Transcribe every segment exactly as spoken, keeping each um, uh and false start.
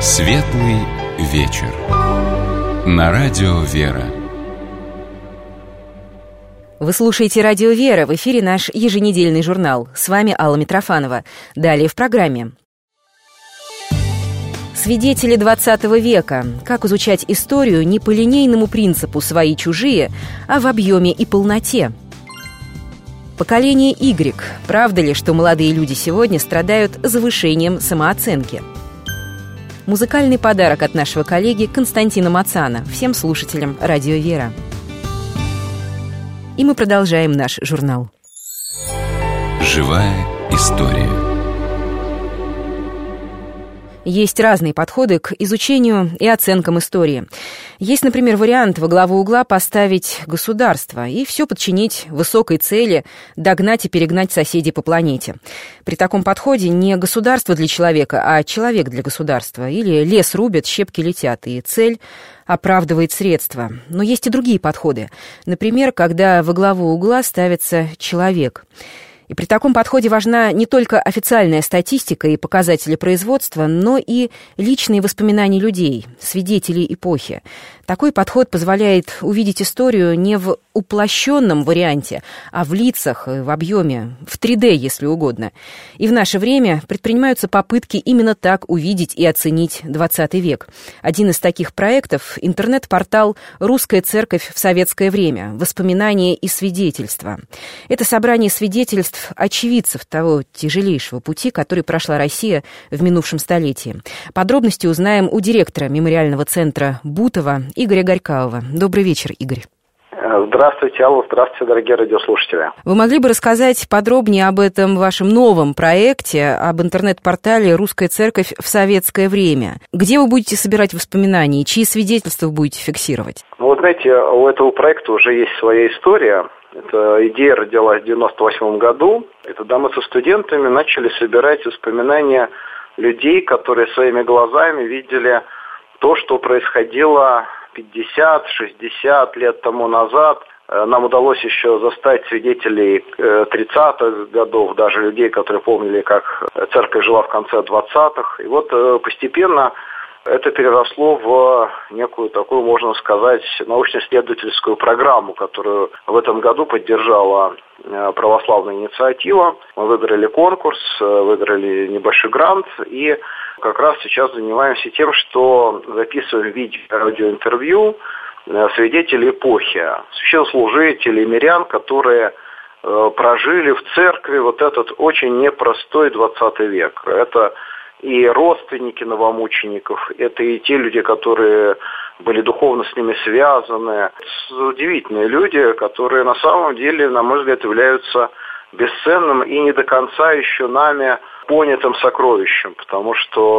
Светлый вечер. На радио «Вера». Вы слушаете «Радио Вера», в эфире наш еженедельный журнал. С вами Алла Митрофанова. Далее в программе. Свидетели двадцатого века. Как изучать историю не по линейному принципу «свои-чужие», а в объеме и полноте. Поколение Y. Правда ли, что молодые люди сегодня страдают завышением самооценки? Музыкальный подарок от нашего коллеги Константина Мацана всем слушателям «Радио Вера». И мы продолжаем наш журнал. Живая история. Есть разные подходы к изучению и оценкам истории. Есть, например, вариант во главу угла поставить государство и все подчинить высокой цели догнать и перегнать соседей по планете. При таком подходе не государство для человека, а человек для государства. Или лес рубят, щепки летят, и цель оправдывает средства. Но есть и другие подходы. Например, когда во главу угла ставится человек. И при таком подходе важна не только официальная статистика и показатели производства, но и личные воспоминания людей, свидетелей эпохи. Такой подход позволяет увидеть историю не в уплощенном варианте, а в лицах, в объеме, в три дэ, если угодно. И в наше время предпринимаются попытки именно так увидеть и оценить двадцатый век. Один из таких проектов – интернет-портал «Русская церковь в советское время. Воспоминания и свидетельства». Это собрание свидетельств очевидцев того тяжелейшего пути, который прошла Россия в минувшем столетии. Подробности узнаем у директора мемориального центра Бутова Игоря Горькаова. Добрый вечер, Игорь. Здравствуйте, Алла, здравствуйте, дорогие радиослушатели. Вы могли бы рассказать подробнее об этом вашем новом проекте, об интернет-портале «Русская церковь в советское время»? Где вы будете собирать воспоминания, чьи свидетельства вы будете фиксировать? Ну, вот знаете, у этого проекта уже есть своя история. Эта идея родилась в девяносто восьмом году. И тогда мы со студентами начали собирать воспоминания людей, которые своими глазами видели то, что происходило пятьдесят-шестьдесят лет тому назад. Нам удалось еще застать свидетелей тридцатых годов, даже людей, которые помнили, как церковь жила в конце двадцатых. И вот постепенно это переросло в некую такую, можно сказать, научно-исследовательскую программу, которую в этом году поддержала православная инициатива. Мы выиграли конкурс, выиграли небольшой грант и как раз сейчас занимаемся тем, что записываем видео и аудиоинтервью свидетелей эпохи, священнослужителей, мирян, которые прожили в церкви вот этот очень непростой двадцатый век. Это и родственники новомучеников, это и те люди, которые были духовно с ними связаны. Это удивительные люди, которые на самом деле, на мой взгляд, являются бесценным и не до конца еще нами понятым сокровищем, потому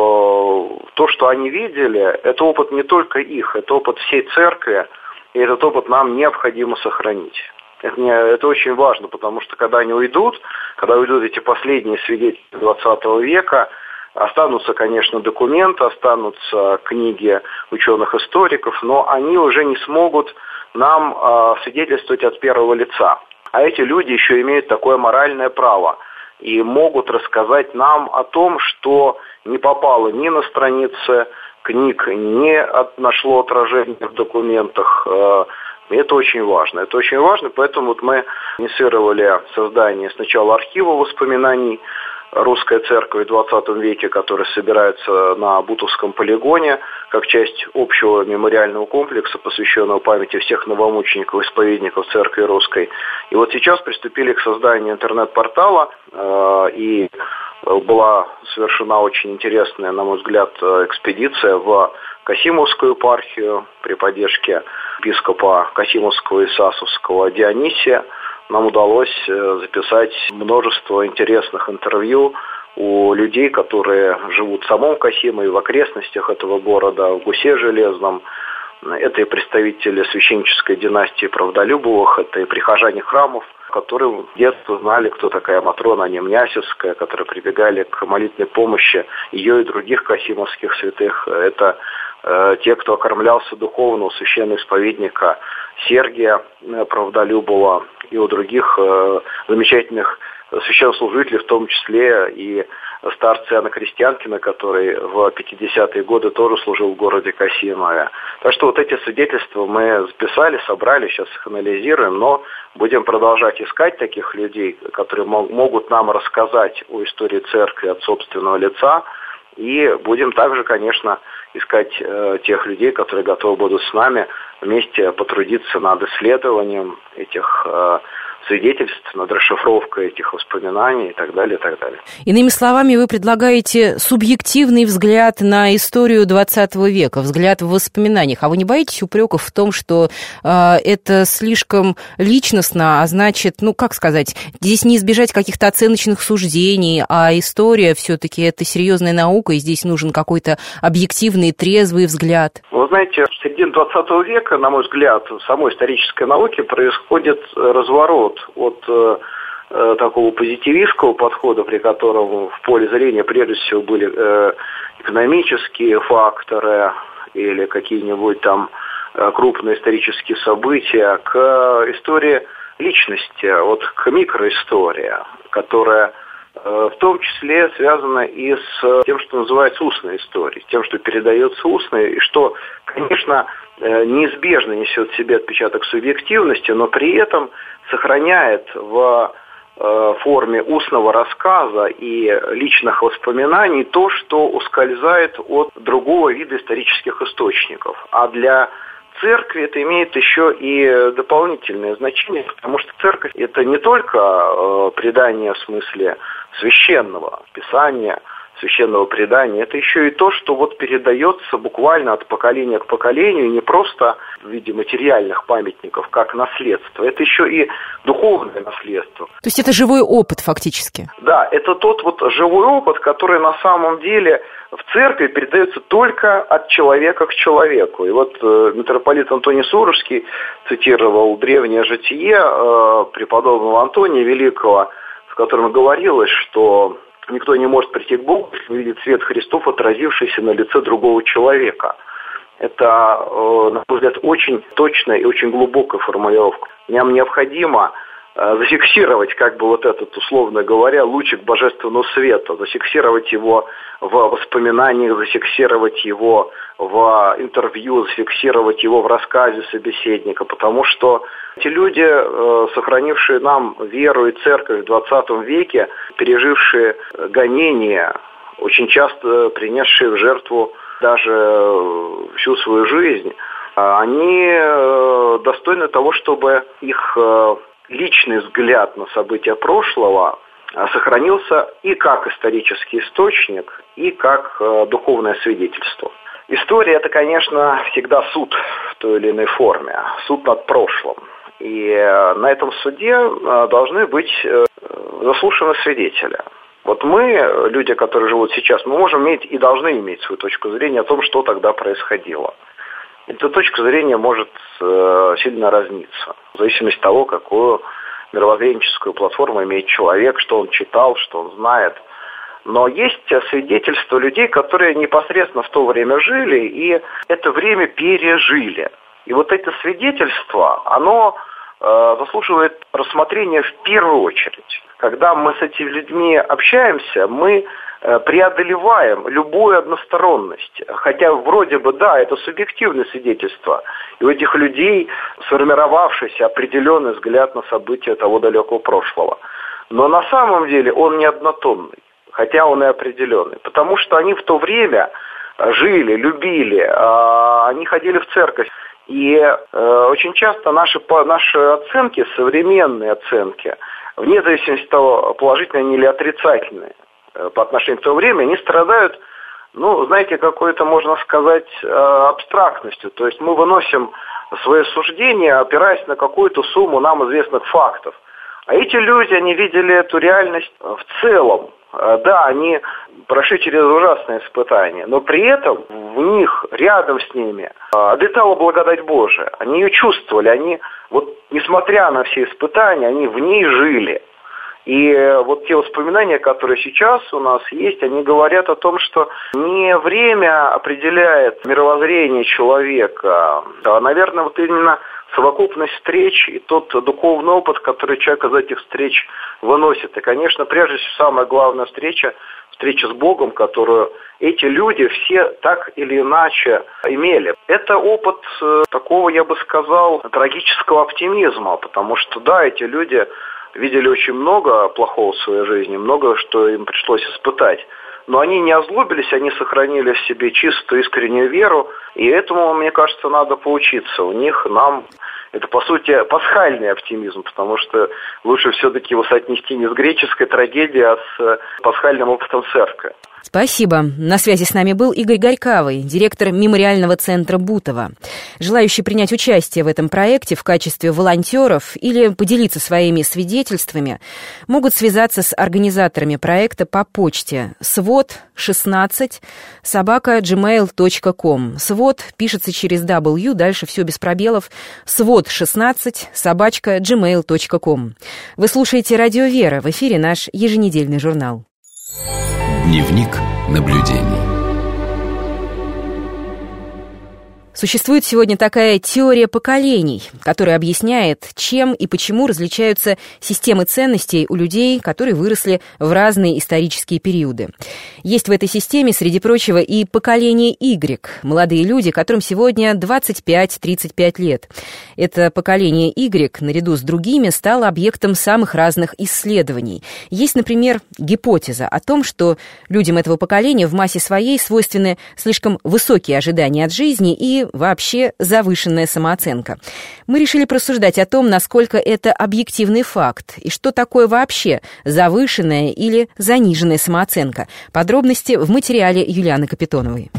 что то, что они видели, это опыт не только их, это опыт всей церкви, и этот опыт нам необходимо сохранить. Это, не, это очень важно, потому что когда они уйдут, когда уйдут эти последние свидетели двадцатого века, останутся, конечно, документы, останутся книги ученых-историков, но они уже не смогут нам э, свидетельствовать от первого лица. А эти люди еще имеют такое моральное право и могут рассказать нам о том, что не попало ни на страницы книг, не от, нашло отражение в документах. Это очень важно. Это очень важно, поэтому вот мы инициировали создание сначала архива воспоминаний Русской церкви в двадцатом веке, который собирается на Бутовском полигоне, как часть общего мемориального комплекса, посвященного памяти всех новомучеников, исповедников церкви русской. И вот сейчас приступили к созданию интернет-портала, э, и была совершена очень интересная, на мой взгляд, экспедиция в Касимовскую епархию при поддержке епископа Касимовского и Сасовского Дионисия. Нам удалось записать множество интересных интервью у людей, которые живут в самом Касимо и в окрестностях этого города, в Гусе Железном. Это и представители священнической династии Правдолюбовых, это и прихожане храмов, которые в детстве знали, кто такая Матрона Немнясевская, которые прибегали к молитвенной помощи ее и других касимовских святых. Это э, те, кто окормлялся духовно у священноисповедника Сергия Правдолюбова и у других э, замечательных священнослужителей, в том числе и старца Иоанна Крестьянкина, который в пятидесятые годы тоже служил в городе Касимове. Так что вот эти свидетельства мы записали, собрали, сейчас их анализируем, но будем продолжать искать таких людей, которые могут нам рассказать о истории церкви от собственного лица. И будем также, конечно, искать э, тех людей, которые готовы будут с нами вместе потрудиться над исследованием этих э, свидетельств, над расшифровкой этих воспоминаний и так далее, и так далее. Иными словами, вы предлагаете субъективный взгляд на историю двадцатого века, взгляд в воспоминаниях. А вы не боитесь упреков в том, что э, это слишком личностно, а значит, ну, как сказать, здесь не избежать каких-то оценочных суждений, а история все-таки это серьезная наука, и здесь нужен какой-то объективный, трезвый взгляд? Вы знаете, в середине двадцатого века, на мой взгляд, в самой исторической науке происходит разворот от э, такого позитивистского подхода, при котором в поле зрения прежде всего были э, экономические факторы или какие-нибудь там э, крупные исторические события, к истории личности, вот к микроистории, которая э, в том числе связана и с тем, что называется устной историей, тем, что передается устной, и что, конечно, э, неизбежно несет в себе отпечаток субъективности, но при этом сохраняет в э, форме устного рассказа и личных воспоминаний то, что ускользает от другого вида исторических источников. А для церкви это имеет еще и дополнительное значение, потому что церковь – это не только э, предание в смысле священного писания, священного предания, это еще и то, что вот передается буквально от поколения к поколению, не просто в виде материальных памятников, как наследство, это еще и духовное наследство. То есть это живой опыт фактически? Да, это тот вот живой опыт, который на самом деле в церкви передается только от человека к человеку. И вот э, митрополит Антоний Сурожский цитировал древнее житие э, преподобного Антония Великого, в котором говорилось, что никто не может прийти к Богу, если не видит свет Христов, отразившийся на лице другого человека. Это, на мой взгляд, очень точная и очень глубокая формулировка. Нам необходимо зафиксировать, как бы вот этот, условно говоря, лучик божественного света, зафиксировать его в воспоминаниях, зафиксировать его в интервью, зафиксировать его в рассказе собеседника, потому что эти люди, сохранившие нам веру и церковь в двадцатом веке, пережившие гонения, очень часто принесшие в жертву даже всю свою жизнь, они достойны того, чтобы их личный взгляд на события прошлого сохранился и как исторический источник, и как духовное свидетельство. История – это, конечно, всегда суд в той или иной форме, суд над прошлым. И на этом суде должны быть заслушаны свидетели. Вот мы, люди, которые живут сейчас, мы можем иметь и должны иметь свою точку зрения о том, что тогда происходило. Эта точка зрения может э, сильно разниться, в зависимости от того, какую мировоззренческую платформу имеет человек, что он читал, что он знает. Но есть свидетельства людей, которые непосредственно в то время жили и это время пережили. И вот это свидетельство, оно э, заслуживает рассмотрения в первую очередь. Когда мы с этими людьми общаемся, мы преодолеваем любую односторонность. Хотя вроде бы, да, это субъективное свидетельство. И у этих людей сформировавшийся определенный взгляд на события того далекого прошлого. Но на самом деле он не однотонный, хотя он и определенный. Потому что они в то время жили, любили, они ходили в церковь. И очень часто наши, наши оценки, современные оценки, вне зависимости от того, положительные они или отрицательные, по отношению к тому времени, они страдают, ну, знаете, какой-то, можно сказать, абстрактностью. То есть мы выносим свои суждения, опираясь на какую-то сумму нам известных фактов. А эти люди, они видели эту реальность в целом. Да, они прошли через ужасные испытания, но при этом в них, рядом с ними, обитала благодать Божия. Они ее чувствовали, они, вот, несмотря на все испытания, они в ней жили. И вот те воспоминания, которые сейчас у нас есть, они говорят о том, что не время определяет мировоззрение человека, а, наверное, вот именно совокупность встреч и тот духовный опыт, который человек из этих встреч выносит. И, конечно, прежде всего, самая главная встреча, встреча с Богом, которую эти люди все так или иначе имели. Это опыт э, такого, я бы сказал, трагического оптимизма, потому что, да, эти люди видели очень много плохого в своей жизни, много что им пришлось испытать. Но они не озлобились, они сохранили в себе чистую, искреннюю веру, и этому, мне кажется, надо поучиться. У них, нам, это, по сути, пасхальный оптимизм, потому что лучше все-таки его соотнести не с греческой трагедией, а с пасхальным опытом церкви. Спасибо. На связи с нами был Игорь Горькавый, директор мемориального центра Бутово. Желающие принять участие в этом проекте в качестве волонтеров или поделиться своими свидетельствами могут связаться с организаторами проекта по почте свод шестнадцать собака джимейл точка ком. Свод пишется через W, дальше все без пробелов. свод шестнадцать собачка джимейл точка ком. Вы слушаете «Радио Вера», в эфире наш еженедельный журнал. Дневник наблюдений. Существует сегодня такая теория поколений, которая объясняет, чем и почему различаются системы ценностей у людей, которые выросли в разные исторические периоды. Есть в этой системе, среди прочего, и поколение Y, молодые люди, которым сегодня двадцать пять - тридцать пять лет. Это поколение Y, наряду с другими, стало объектом самых разных исследований. Есть, например, гипотеза о том, что людям этого поколения в массе своей свойственны слишком высокие ожидания от жизни и вообще завышенная самооценка. Мы решили просуждать о том, насколько это объективный факт и что такое вообще завышенная или заниженная самооценка. Подробности в материале Юлианы Капитоновой.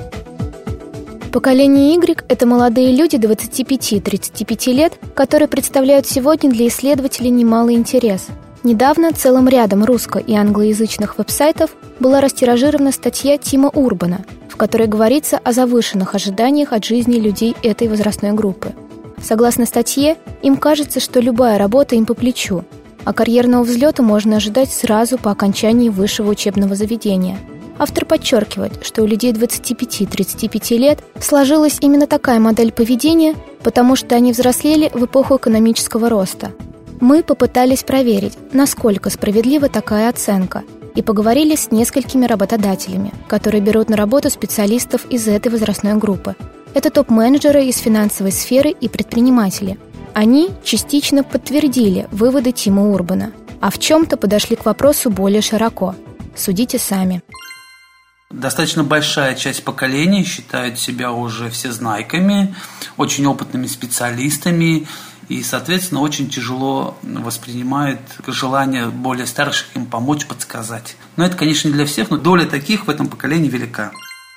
Поколение Y – это молодые люди двадцати пяти - тридцати пяти лет, которые представляют сегодня для исследователей немалый интерес. Недавно целым рядом русско- и англоязычных веб-сайтов была растиражирована статья Тима Урбана, в которой говорится о завышенных ожиданиях от жизни людей этой возрастной группы. Согласно статье, им кажется, что любая работа им по плечу, а карьерного взлета можно ожидать сразу по окончании высшего учебного заведения. Автор подчеркивает, что у людей двадцати пяти - тридцати пяти лет сложилась именно такая модель поведения, потому что они взрослели в эпоху экономического роста. Мы попытались проверить, насколько справедлива такая оценка, и поговорили с несколькими работодателями, которые берут на работу специалистов из этой возрастной группы. Это топ-менеджеры из финансовой сферы и предприниматели. Они частично подтвердили выводы Тима Урбана, а в чем-то подошли к вопросу более широко. Судите сами. Достаточно большая часть поколения считают себя уже всезнайками, очень опытными специалистами и, соответственно, очень тяжело воспринимают желание более старших им помочь, подсказать. Но это, конечно, не для всех, но доля таких в этом поколении велика.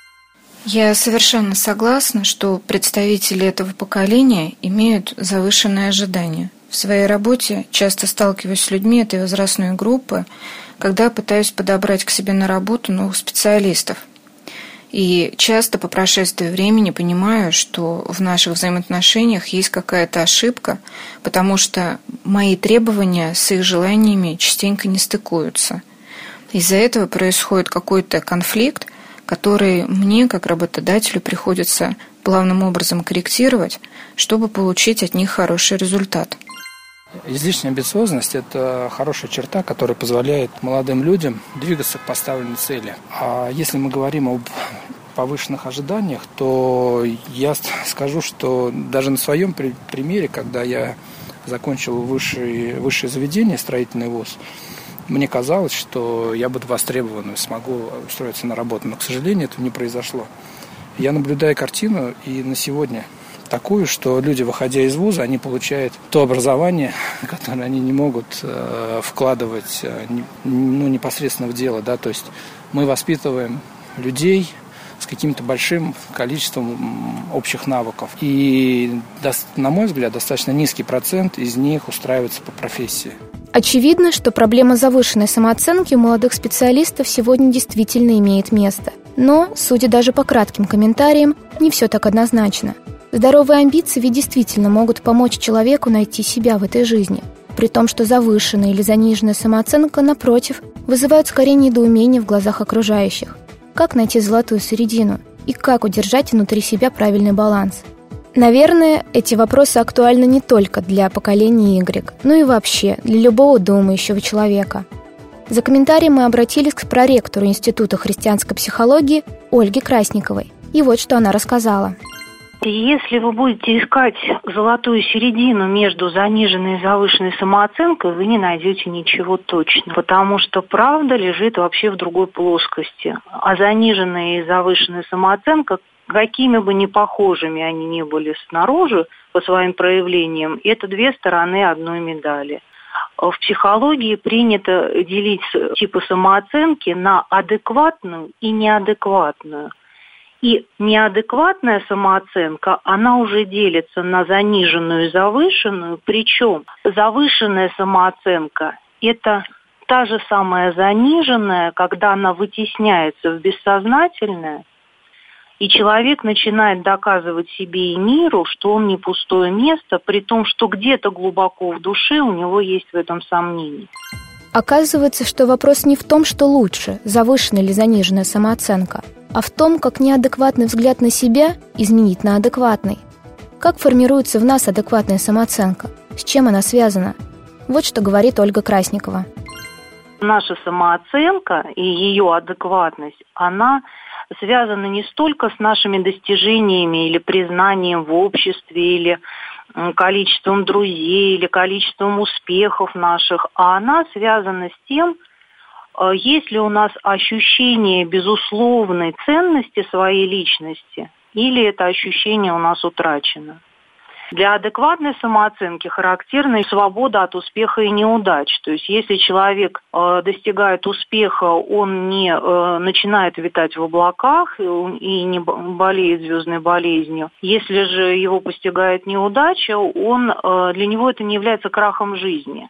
Я совершенно согласна, что представители этого поколения имеют завышенные ожидания. В своей работе часто сталкиваюсь с людьми этой возрастной группы, когда пытаюсь подобрать к себе на работу новых специалистов. И часто по прошествии времени понимаю, что в наших взаимоотношениях есть какая-то ошибка, потому что мои требования с их желаниями частенько не стыкуются. Из-за этого происходит какой-то конфликт, который мне, как работодателю, приходится главным образом корректировать, чтобы получить от них хороший результат. Излишняя амбициозность – это хорошая черта, которая позволяет молодым людям двигаться к поставленной цели. А если мы говорим об повышенных ожиданиях, то я скажу, что даже на своем примере, когда я закончил высшее, высшее заведение, строительный вуз, мне казалось, что я буду востребован и смогу устроиться на работу. Но, к сожалению, этого не произошло. Я наблюдаю картину и на сегодня такую, что люди, выходя из вуза, они получают то образование, которое они не могут э, вкладывать э, не, ну, непосредственно в дело. Да? То есть мы воспитываем людей с каким-то большим количеством общих навыков. И, на мой взгляд, достаточно низкий процент из них устраивается по профессии. Очевидно, что проблема завышенной самооценки у молодых специалистов сегодня действительно имеет место. Но, судя даже по кратким комментариям, не все так однозначно. Здоровые амбиции ведь действительно могут помочь человеку найти себя в этой жизни, при том, что завышенная или заниженная самооценка, напротив, вызывают скорее недоумение в глазах окружающих. Как найти золотую середину? И как удержать внутри себя правильный баланс? Наверное, эти вопросы актуальны не только для поколения Y, но и вообще для любого думающего человека. За комментарием мы обратились к проректору Института христианской психологии Ольге Красниковой. И вот что она рассказала. Если вы будете искать золотую середину между заниженной и завышенной самооценкой, вы не найдете ничего точного, потому что правда лежит вообще в другой плоскости. А заниженная и завышенная самооценка, какими бы ни похожими они ни были снаружи по своим проявлениям, это две стороны одной медали. В психологии принято делить типы самооценки на адекватную и неадекватную. И неадекватная самооценка, она уже делится на заниженную и завышенную, причем завышенная самооценка – это та же самая заниженная, когда она вытесняется в бессознательное, и человек начинает доказывать себе и миру, что он не пустое место, при том, что где-то глубоко в душе у него есть в этом сомнение. Оказывается, что вопрос не в том, что лучше, завышенная или заниженная самооценка, а в том, как неадекватный взгляд на себя изменить на адекватный. Как формируется в нас адекватная самооценка? С чем она связана? Вот что говорит Ольга Красникова. Наша самооценка и ее адекватность, она связана не столько с нашими достижениями или признанием в обществе, или количеством друзей, или количеством успехов наших, а она связана с тем, есть ли у нас ощущение безусловной ценности своей личности, или это ощущение у нас утрачено. Для адекватной самооценки характерна свобода от успеха и неудач. То есть если человек э, достигает успеха, он не э, начинает витать в облаках и, и не болеет звездной болезнью. Если же его постигает неудача, он, э, для него это не является крахом жизни.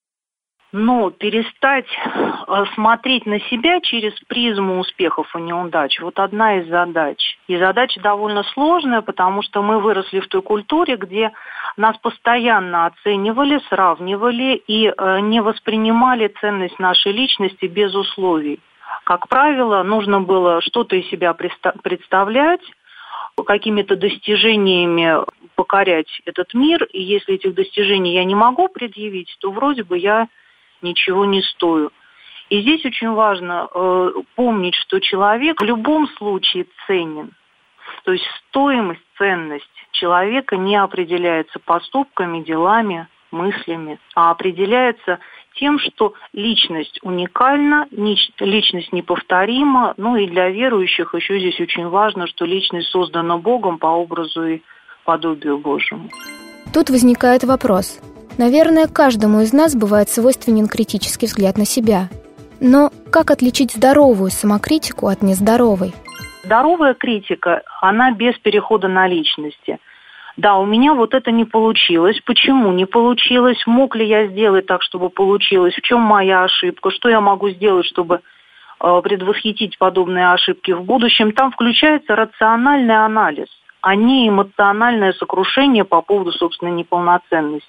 Но перестать э, смотреть на себя через призму успехов и неудач – вот одна из задач. И задача довольно сложная, потому что мы выросли в той культуре, где нас постоянно оценивали, сравнивали и э, не воспринимали ценность нашей личности без условий. Как правило, нужно было что-то из себя представлять, какими-то достижениями покорять этот мир, и если этих достижений я не могу предъявить, то вроде бы я ничего не стою. И здесь очень важно э, помнить, что человек в любом случае ценен. То есть стоимость, ценность человека не определяется поступками, делами, мыслями, а определяется тем, что личность уникальна, личность неповторима, ну и для верующих еще здесь очень важно, что личность создана Богом по образу и подобию Божьему. Тут возникает вопрос. Наверное, каждому из нас бывает свойственен критический взгляд на себя. Но как отличить здоровую самокритику от нездоровой? Здоровая критика, она без перехода на личности. Да, у меня вот это не получилось. Почему не получилось? Мог ли я сделать так, чтобы получилось? В чем моя ошибка? Что я могу сделать, чтобы э, предвосхитить подобные ошибки в будущем? Там включается рациональный анализ, а не эмоциональное сокрушение по поводу собственной неполноценности.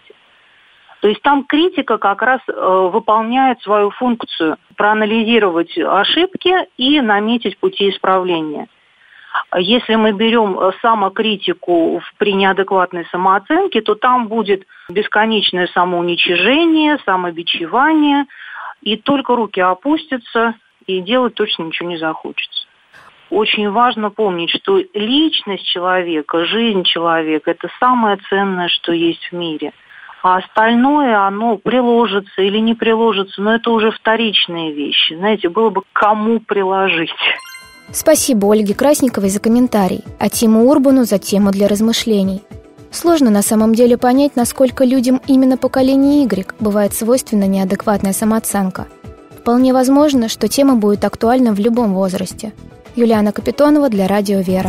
То есть там критика как раз э, выполняет свою функцию – проанализировать ошибки и наметить пути исправления. Если мы берем самокритику при неадекватной самооценке, то там будет бесконечное самоуничижение, самобичевание, и только руки опустятся, и делать точно ничего не захочется. Очень важно помнить, что личность человека, жизнь человека – это самое ценное, что есть в мире. А остальное, оно приложится или не приложится, но это уже вторичные вещи. Знаете, было бы кому приложить. Спасибо Ольге Красниковой за комментарий, а Тиму Урбану за тему для размышлений. Сложно на самом деле понять, насколько людям именно поколения Y бывает свойственна неадекватная самооценка. Вполне возможно, что тема будет актуальна в любом возрасте. Юлиана Капитонова для Радио Вера.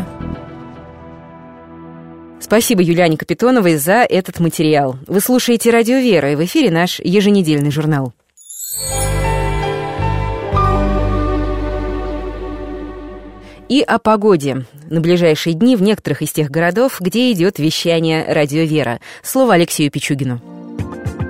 Спасибо Юлиане Капитоновой за этот материал. Вы слушаете Радио Вера, и в эфире наш еженедельный журнал. И о погоде. На ближайшие дни в некоторых из тех городов, где идет вещание Радио Вера. Слово Алексею Пичугину.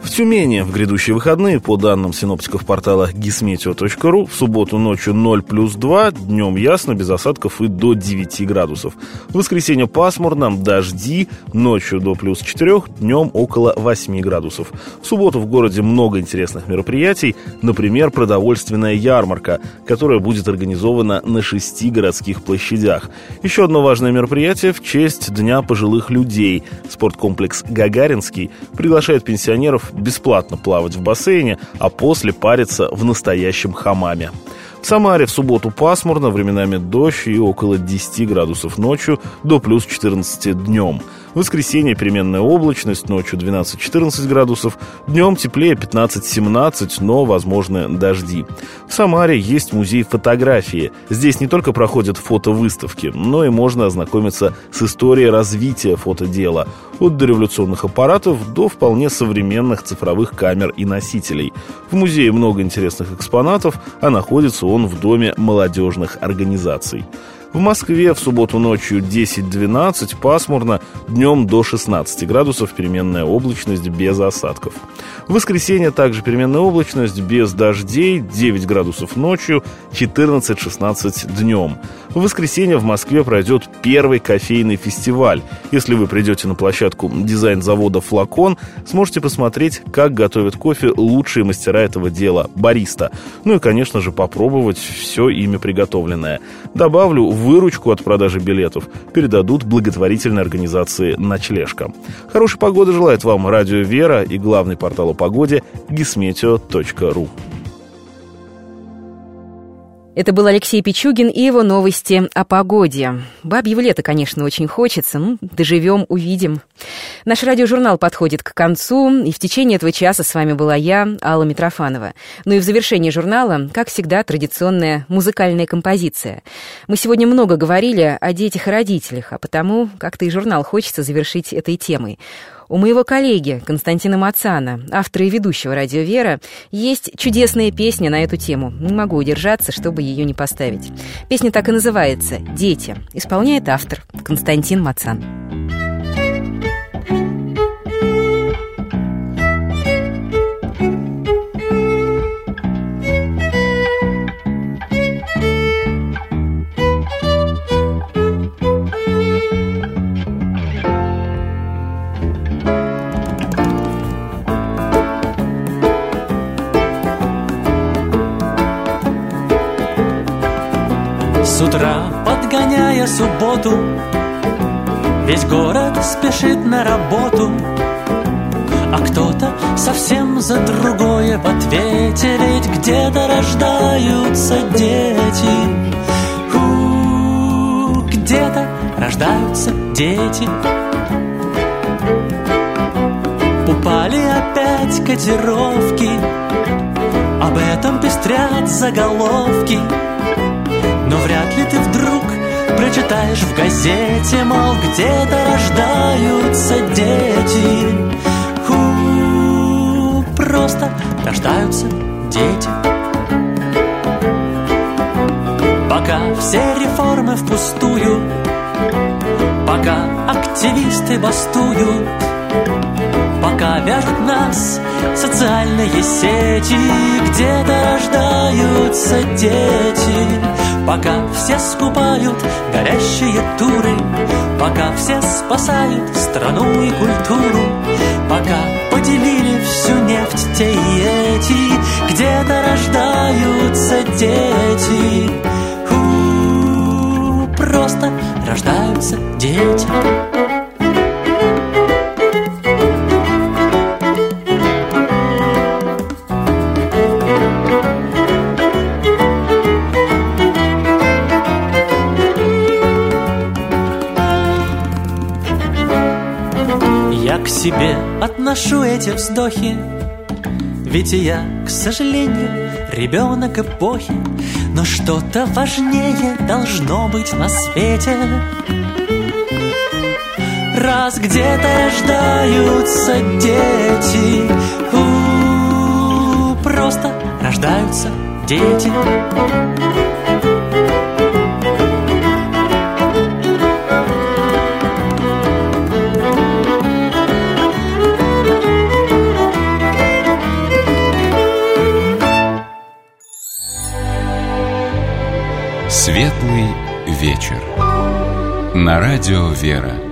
В Тюмени в грядущие выходные, по данным синоптиков портала гисметео точка ру, в субботу ночью ноль плюс два, днем ясно, без осадков и до девяти градусов. В воскресенье пасмурно, дожди, ночью до плюс четырех, днем около восьми градусов. В субботу в городе много интересных мероприятий, например, продовольственная ярмарка, которая будет организована на шести городских площадях. Еще одно важное мероприятие в честь Дня пожилых людей. Спорткомплекс «Гагаринский» приглашает пенсионеров бесплатно плавать в бассейне, а после париться в настоящем хамаме. В Самаре в субботу пасмурно, временами дождь и около десяти градусов ночью, до плюс четырнадцати днем. В воскресенье переменная облачность, ночью двенадцать-четырнадцать градусов, днем теплее пятнадцать-семнадцать, но возможны дожди. В Самаре есть музей фотографии. Здесь не только проходят фотовыставки, но и можно ознакомиться с историей развития фотодела. От дореволюционных аппаратов до вполне современных цифровых камер и носителей. В музее много интересных экспонатов, а находится он в Доме молодежных организаций. В Москве в субботу ночью десять-двенадцать, пасмурно, днем до шестнадцати градусов, переменная облачность без осадков. В воскресенье также переменная облачность без дождей, девять градусов ночью, четырнадцать-шестнадцать днем. В воскресенье в Москве пройдет первый кофейный фестиваль. Если вы придете на площадку дизайн-завода «Флакон», сможете посмотреть, как готовят кофе лучшие мастера этого дела – бариста. Ну и, конечно же, попробовать все ими приготовленное. Добавлю, выручку от продажи билетов передадут благотворительной организации «Ночлежка». Хорошей погоды желает вам Радио Вера и главный портал о погоде гисметео точка ру. Это был Алексей Пичугин и его новости о погоде. Бабьего лета, конечно, очень хочется. Ну, доживем, увидим. Наш радиожурнал подходит к концу, и в течение этого часа с вами была я, Алла Митрофанова. Ну и в завершении журнала, как всегда, традиционная музыкальная композиция. Мы сегодня много говорили о детях и родителях, а потому как-то и журнал хочется завершить этой темой. У моего коллеги Константина Мацана, автора и ведущего «Радио Вера», есть чудесная песня на эту тему. Не могу удержаться, чтобы ее не поставить. Песня так и называется «Дети». Исполняет автор Константин Мацан. С утра, подгоняя субботу, весь город спешит на работу, а кто-то совсем за другое в ответе, ведь где-то рождаются дети. У-у-у, где-то рождаются дети. Упали опять котировки, об этом пестрят заголовки. Но вряд ли ты вдруг прочитаешь в газете, мол, где-то рождаются дети. Ху, просто рождаются дети. Пока все реформы впустую, пока активисты бастуют, пока вяжут нас социальные сети, где-то рождаются дети. Пока все скупают горящие туры, пока все спасают страну и культуру, пока поделили всю нефть те и эти, где-то рождаются дети. У-у-у, просто рождаются дети. К себе отношу эти вздохи, ведь и я, к сожалению, ребенок эпохи. Но что-то важнее должно быть на свете. Раз где-то рождаются дети, у-у-у, просто рождаются дети. Светлый вечер. На радио «Вера».